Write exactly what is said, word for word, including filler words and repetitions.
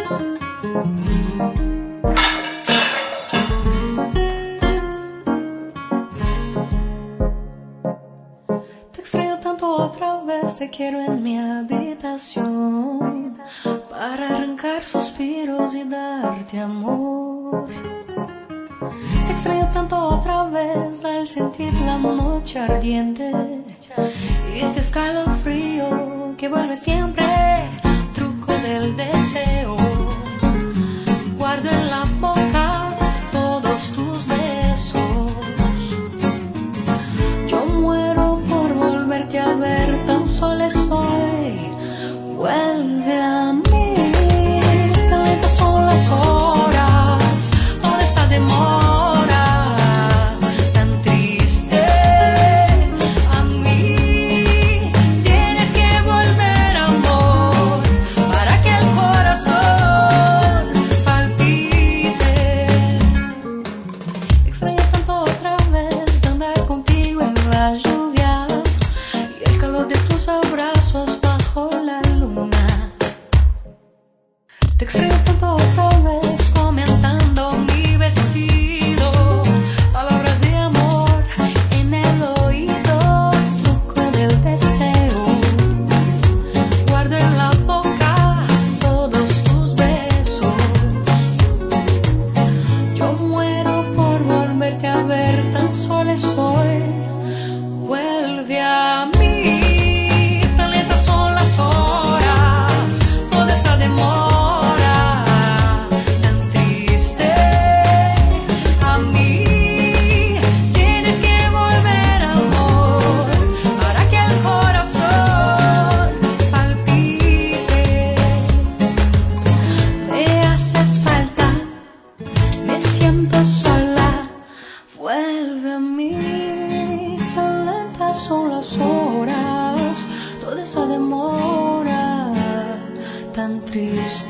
Te extraño tanto otra vez, te quiero en mi habitación para arrancar suspiros y darte amor. Te extraño tanto otra vez al sentir la noche ardiente y este escalofrío que vuelve siempre, truco del deseo. Guardo en la boca todos tus besos. Yo muero por volverte a ver, tan sola estoy. Vuelve a mí, tan lentas son las horas, toda esta demora, tan triste. A mí tienes que volver, amor, para que el corazón palpite. Extraño tanto otra vez andar contigo en la lluvia y el calor de tus abrazos bajo la luna. Te extraño tanto otra vez comentando mi vestido, palabras de amor en el oído, truco del deseo. Guardo en la boca todos tus besos. Yo muero por volverte a ver, tan sola estoy. Vuelve a mí, tan lentas son las horas, toda esta demora, tan triste. A mí tienes que volver, amor, para que el corazón palpite. Me haces falta, me siento sola. Vuelve a mí, tan lentas son las horas, toda esa demora, tan triste.